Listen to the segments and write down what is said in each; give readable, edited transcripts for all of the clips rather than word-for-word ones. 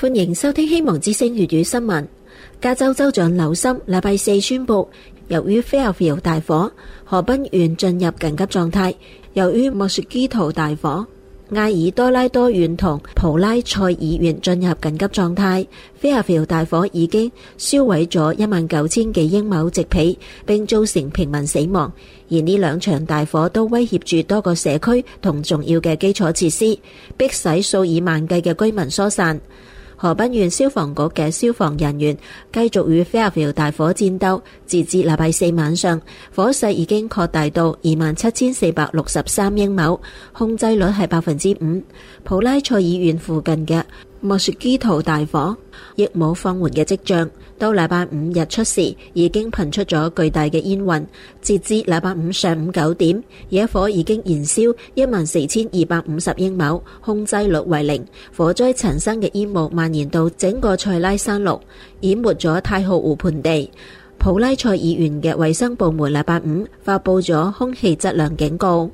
歡迎收聽希望之聲粵語新聞。加州州長紐森禮拜四宣布，由於 Fairfield 大火，河濱縣進入緊急狀態；由於 Mosquito 大火，埃爾多拉多縣同普拉塞爾縣進入緊急狀態。Fairfield 大火已經燒毀咗19000幾英畝植被，並造成平民死亡。而呢兩場大火都威脅住多個社區同重要嘅基礎設施，迫使數以萬計嘅居民疏散。河濱縣消防局嘅消防人員繼續與 Fairfield 大火戰鬥，截至禮拜四晚上，火勢已經擴大到27463英畝，控制率係5%。普拉塞爾縣附近嘅Mosquito 大火亦冇放緩嘅跡象，到禮拜五日出時已經噴出咗巨大嘅煙雲。截至禮拜五上午9點，野火已經燃燒14250英畝，控制率為0。火災產生嘅煙霧蔓延到整個塞拉山麓，淹沒咗太浩湖盆地。普拉塞爾縣嘅衛生部門禮拜五發佈咗空氣質量警告。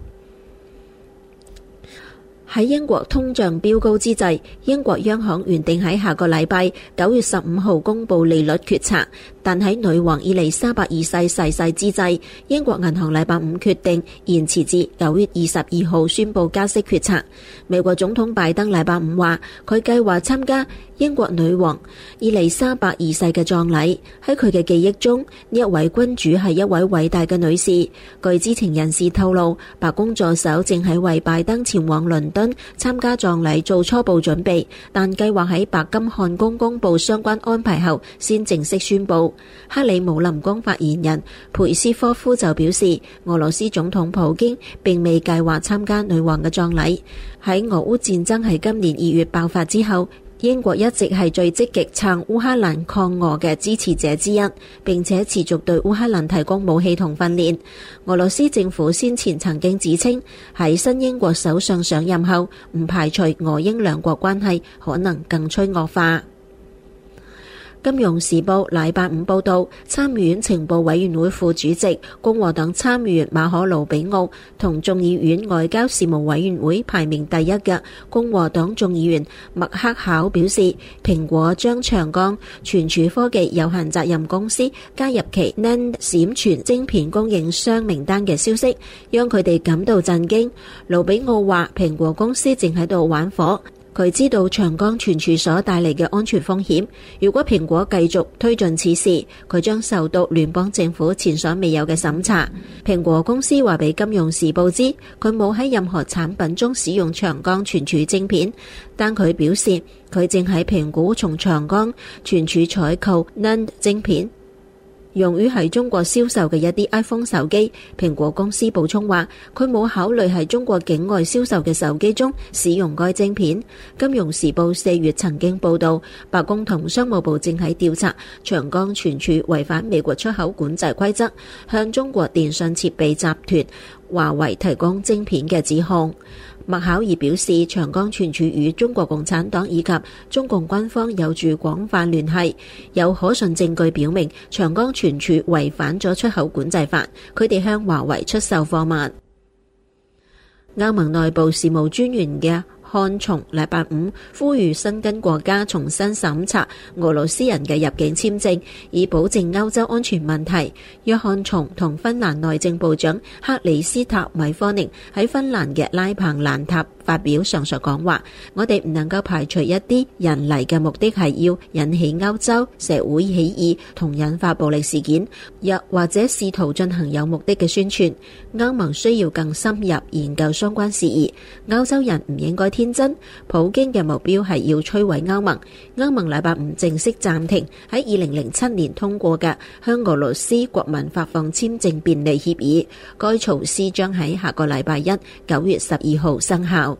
喺英國通脹飆高之際，英國央行原定喺下個禮拜9月15號公布利率決策，但喺女王伊麗莎白二世逝世之際，英國銀行禮拜五決定延遲至9月22號宣布加息決策。美國總統拜登禮拜五話，佢計劃參加英國女王伊麗莎白二世嘅葬禮。喺佢嘅記憶中，呢一位君主係一位偉大嘅女士。據知情人士透露，白宮助手正喺為拜登前往倫敦參加葬禮做初步準備，但計劃喺白金漢宮公布相關安排後先正式宣布。克里姆林宮發言人佩斯科夫就表示，俄羅斯總統普京並未計劃參加女王嘅葬禮。喺俄烏戰爭喺今年2月爆發之後，英國一直係最積極撐烏克蘭抗俄嘅支持者之一，並且持續對烏克蘭提供武器同訓練。俄羅斯政府先前曾經指稱，喺新英國首相上任後，唔排除俄英兩國關係可能更趨惡化。金融時報禮拜五報道，參議院情報委員會副主席共和黨參議員馬可魯比奧同眾議院外交事務委員會排名第一嘅共和黨眾議員麥克考表示，蘋果將長江存儲科技有限責任公司加入其 NAND 閃存晶片供應商名單嘅消息，讓佢哋感到震驚。魯比奧話，蘋果公司正喺度玩火。佢知道長江存儲所帶嚟嘅安全風險，如果蘋果繼續推進此事，佢將受到聯邦政府前所未有嘅審查。蘋果公司話俾《金融時報》知，佢冇喺任何產品中使用長江存儲晶片，但佢表示佢正喺評估從長江存儲採購 NAND 晶片，用於喺中國銷售嘅一啲 iPhone 手機。蘋果公司補充話，佢冇考慮喺中國境外銷售嘅手機中使用該晶片。金融時報4月曾經報道，白宮同商務部正喺調查長江存儲違反美國出口管制規則，向中國電信設備集團華為提供晶片嘅指控。麥考爾表示，長江存儲與中國共產黨以及中共軍方有住廣泛聯繫，有可信證據表明長江存儲違反咗出口管制法，佢哋向華為出售貨物。歐盟內部事務專員嘅漢松禮拜五呼籲申根國家重新審查俄羅斯人嘅入境簽證，以保證歐洲安全問題。約翰松同芬蘭內政部長克里斯塔米科寧喺芬蘭嘅拉彭蘭塔發表上述講話，我哋唔能夠排除一啲人嚟嘅目的係要引起歐洲社會起義同引發暴力事件，又或者試圖進行有目的嘅宣傳。歐盟需要更深入研究相關事宜。歐洲人唔應該天真，普京嘅目標係要摧毀歐盟。歐盟禮拜五正式暫停喺2007年通過嘅向俄羅斯國民發放簽證便利協議，該措施將喺下個禮拜一9月12號生效。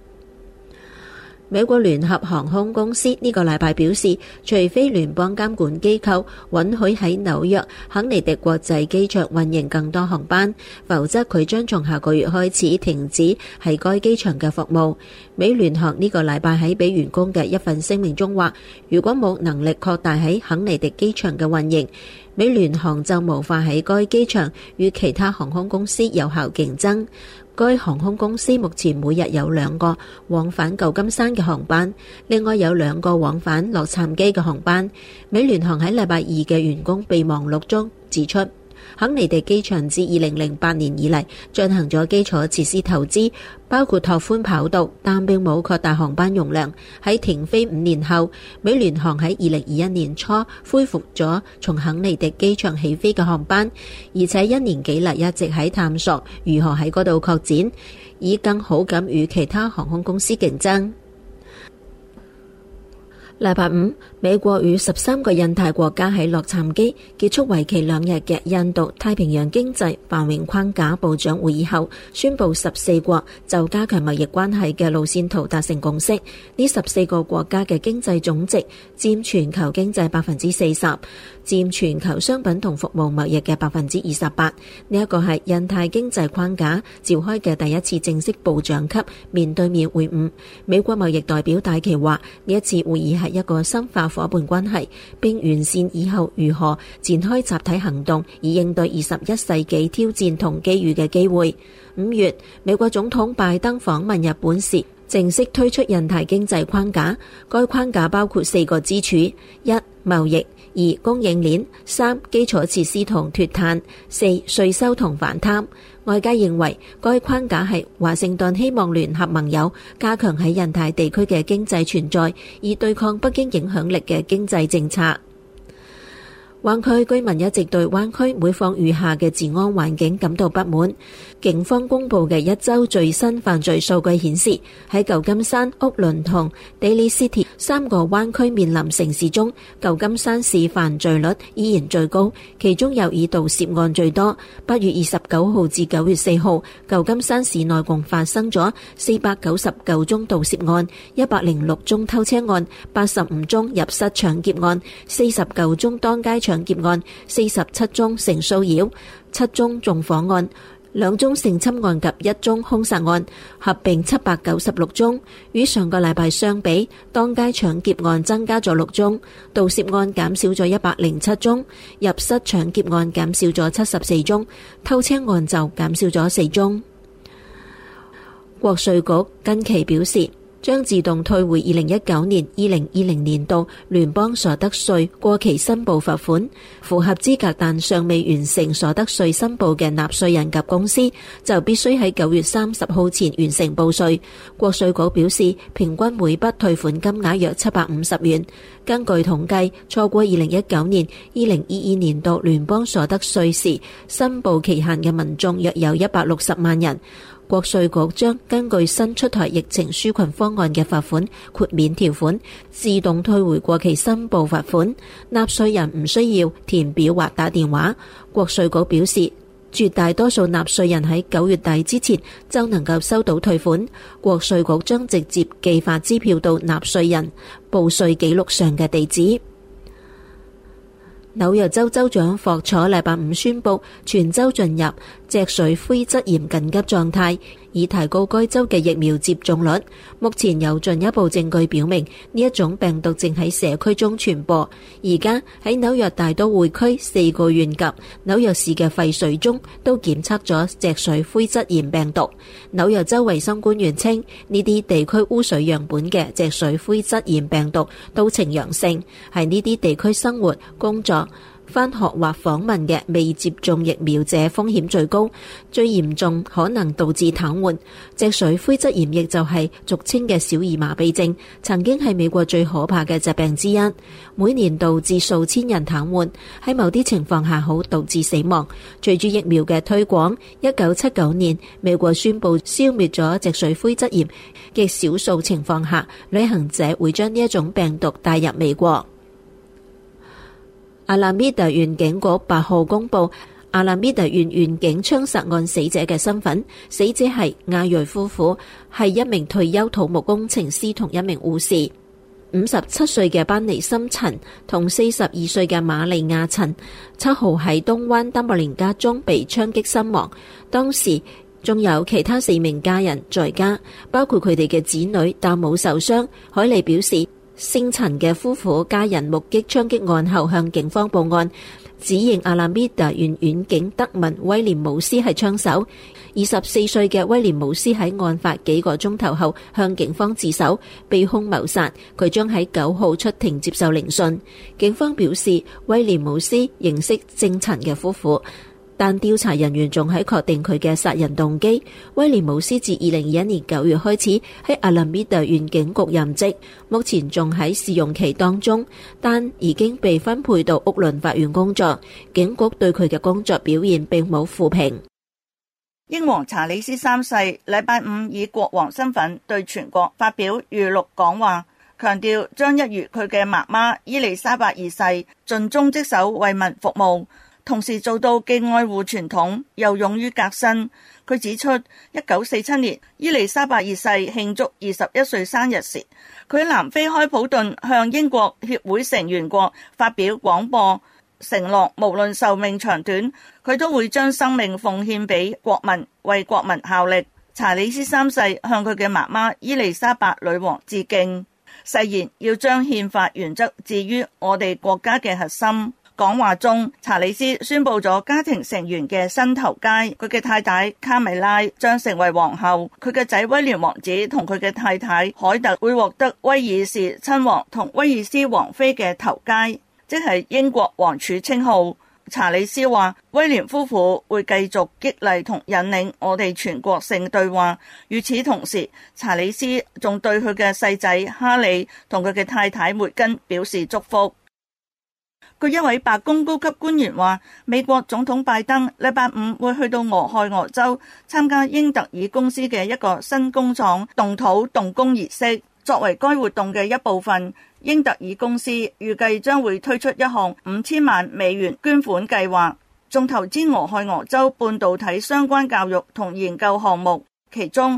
美國聯合航空公司呢個禮拜表示，除非聯邦監管機構允許喺紐約肯尼迪國際機場運營更多航班，否則佢將從下個月開始停止喺該機場嘅服務。美聯航呢個禮拜喺俾員工嘅一份聲明中話，如果冇能力擴大喺肯尼迪機場嘅運營，美聯航就無法喺該機場與其他航空公司有效競爭。 該航空公司目前每日有2個往返舊金山嘅航班，另外有2個往返洛杉磯嘅航班。美聯航喺禮拜2嘅員工備忘錄中指出，肯尼迪機場自2008年以嚟進行咗基礎設施投資，包括拓寬跑道，但並冇擴大航班容量。喺停飛5年後，美聯航喺2021年初恢復咗從肯尼迪機場起飛嘅航班，而且1年幾嚟一直喺探索如何喺嗰度擴展，以更好咁與其他航空公司競爭。禮拜5，美國與13個印太國家喺洛杉磯結束為期2日嘅印度太平洋經濟繁榮框架部長會議後，宣布14國就加強貿易關係嘅路線圖達成共識。呢14個國家嘅經濟總值佔全球經濟 40%， 佔全球商品同服務貿易嘅 28%。呢一個係印太經濟框架召開嘅第一次正式部長級面對面會晤。美國貿易代表戴琪話，呢一次會議係一個深化夥伴關係，並完善以後如何展開集體行動，以應對21世紀挑戰同機遇嘅機會。5月，美國總統拜登訪問日本時，正式推出印太經濟框架。該框架包括4個支柱：1、貿易；2、供應鏈；3、基礎設施同脫碳；4、稅收同反貪。外界認為該框架係華盛頓希望聯合盟友，加強喺印太地區嘅經濟存在，以對抗北京影響力嘅經濟政策。灣區居民一直對灣區每況愈下嘅治安環境感到不滿。警方公布嘅1週最新犯罪數據顯示，喺舊金山、屋崙同 Daly City 3個灣區面臨城市中，舊金山市犯罪率依然最高，其中又以盜竊案最多。8月29號至9月4號，舊金山市內共發生咗499宗盜竊案、106宗偷車案、85宗入室搶劫案、49宗當街搶劫案、47宗性騷擾、7宗縱火案、2宗性侵案及1宗兇殺案，合併796宗。與上個禮拜相比，當街搶劫案增加咗6宗，盜竊案減少咗107宗，入室搶劫案減少咗74宗，偷車案就減少咗4宗。國稅局近期表示，將自動退回2019年、2020年度聯邦所得稅過期申報罰款。符合資格但尚未完成所得稅申報嘅納稅人及公司，就必須喺9月30號前完成報稅。國稅局表示，平均每筆退款金額約750元。根據統計，錯過2019年、2022年度聯邦所得稅時申報期限嘅民眾約有160萬人。國稅局將根據新出台疫情紓困方案嘅罰款豁免條款，自動退回過期申報罰款，納稅人唔需要填表或打電話。國稅局表示，絕大多數納稅人喺9月底之前就能夠收到退款。國稅局將直接寄發支票到納稅人報稅記錄上嘅地址。紐約州州長霍楚禮拜5宣布全州進入脊髓灰質炎緊急狀態，以提高該州嘅疫苗接種率。目前有進一步證據表明呢一種病毒正喺社區中傳播。而家喺紐約大都會區4個縣及紐約市嘅廢水中都檢測咗脊髓灰質炎病毒。紐約州衛生官員稱，呢啲地區污水樣本嘅脊髓灰質炎病毒都呈陽性，喺呢啲地區生活、工作、返學或訪問嘅未接種疫苗者風險最高，最嚴重可能導致癱瘓。脊髓灰質炎亦就係俗稱嘅小兒麻痹症，曾經係美國最可怕嘅疾病之一，每年導致數千人癱瘓，喺某啲情況下好導致死亡。隨住疫苗嘅推廣，1979年美國宣布消滅咗脊髓灰質炎，極少數情況下，旅行者會將呢一種病毒帶入美國。阿拉米達縣警局8號公布阿拉米達縣縣警槍殺案死者嘅身份，死者係亞裔夫婦，係一名退休土木工程師同一名護士。57歲嘅班尼森陳同42歲嘅瑪利亞陳7號喺東灣丹伯連家中被槍擊身亡，當時仲有其他4名家人在家，包括佢哋嘅子女，但冇受傷。海利表示，姓陳嘅夫婦家人目擊槍擊案後向警方報案， 指認阿拉米達縣縣警德文威廉姆斯係槍手。24歲嘅威廉姆斯喺案發幾個鐘頭後向警方自首，被控謀殺。佢將喺9號出庭接受聆訊。警方表示，威廉姆斯認識姓陳嘅夫婦，但調查人員仲喺確定佢嘅殺人動機。威廉姆斯自2021年9月開始喺阿拉米達縣警局任職，目前仲喺試用期當中，但已經被分配到屋崙法院工作。警局對佢嘅工作表現並冇負評。 英皇查理斯3世禮拜五以國王身份對全國發表預錄講話，強調將一如佢嘅媽媽伊麗莎白2世盡忠職守為民服務，同時做到既愛護傳統又勇於革新。佢指出，1947年伊麗莎白2世慶祝21歲生日時，佢喺南非開普敦向英國協會成員國發表廣播，承諾無論壽命長短，佢都會將生命奉獻俾國民，為國民效力。查理斯3世向佢嘅媽媽伊麗莎白女王致敬，誓言要將憲法原則置於我哋國家嘅核心。講話中，查理斯宣布咗家庭成員嘅新頭階，佢嘅太太卡米拉將成為皇后，佢嘅仔威廉王子同佢嘅太太凱特會獲得威爾士親王同威爾斯王妃嘅頭階，即係英國王儲稱號。查理斯話，威廉夫婦會繼續激勵同引領我哋全國性對話。與此同時，查理斯仲對佢嘅細仔哈利同佢嘅太太梅根表示祝福。據一位白宮高級官員話，美國總統拜登禮拜五會去到俄亥俄州參加英特爾公司嘅一個新工廠動土動工儀式。作為該活動嘅一部分，英特爾公司預計將會推出一項5000萬美元捐款計劃，仲投資俄亥俄州半導體相關教育同研究項目，其中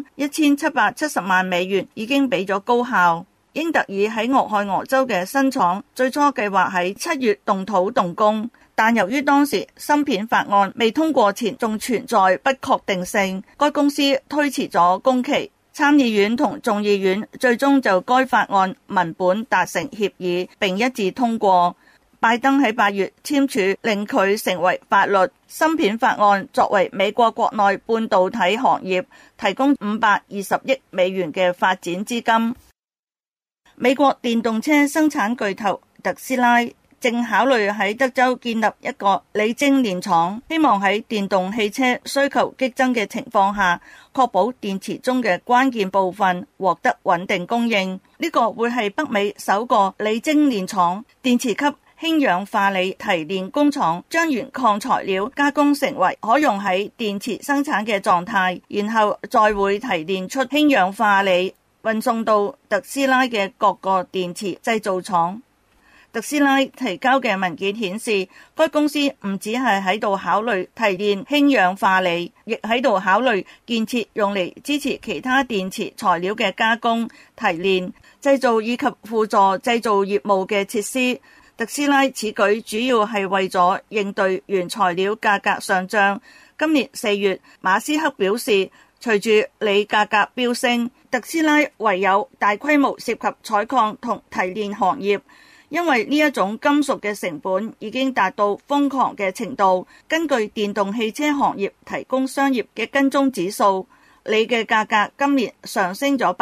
1770萬美元已經俾咗高校。英特爾喺俄亥俄州嘅新廠最初計劃喺7月動土動工，但由於當時芯片法案未通過前仲存在不確定性，該公司推遲咗工期。參議院同眾議院最終就該法案文本達成協議並一致通過。拜登喺8月簽署令佢成為法律。芯片法案作為美國國內半導體行業提供520億美元嘅發展資金。美國電動車生產巨頭特斯拉正考慮喺德州建立一個鋰精煉廠，希望喺電動汽車需求激增嘅情況下，確保電池中嘅關鍵部分獲得穩定供應。呢個會係北美首個鋰精煉廠。電池級氫氧化鋰提煉工廠將原礦材料加工成為可用喺電池生產嘅狀態，然後再會提煉出氫氧化鋰，運送到特斯拉嘅各個電池製造廠。特斯拉提交嘅文件顯示，該公司唔只係喺度考慮提煉氫氧化鋰，亦喺度考慮建設用嚟支持其他電池材料嘅加工、提煉、製造以及輔助製造業務嘅設施。特斯拉此舉主要係為咗應對原材料價格上漲。今年4月，馬斯克表示，隨住鋰價格飆升，特斯拉唯有大規模涉及採礦同提煉行業。因為呢一種金屬嘅成本已經達到瘋狂嘅程度。根據電動汽車行業提供商業嘅跟蹤指數，鋰嘅價格今年上升咗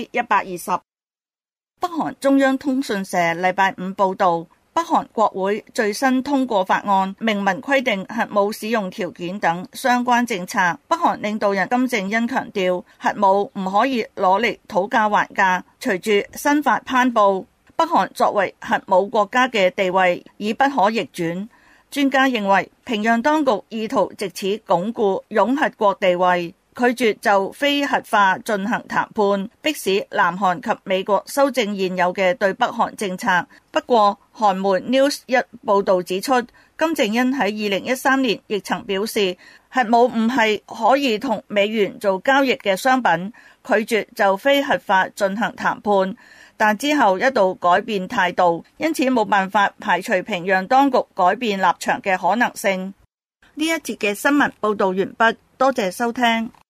120%。北韓中央通訊社禮拜五報道，北韓國會最新通過法案，明文規定核武使用條件等相關政策。北韓領導人金正恩強調，核武唔可以攞嚟討價還價。隨住新法頒布，北韓作為核武國家嘅地位已不可逆轉。專家認為，平壤當局意圖藉此鞏固擁核國地位，拒絕就非核化進行談判，迫使南韓及美國修正現有嘅對北韓政策。不過，韓媒 News1 報導指出，金正恩喺2013年亦曾表示，核武唔係可以同美元做交易嘅商品，拒絕就非核化進行談判。但之後一度改變態度，因此冇辦法排除平壤當局改變立場嘅可能性。呢一節嘅新聞報導完畢，多謝收聽。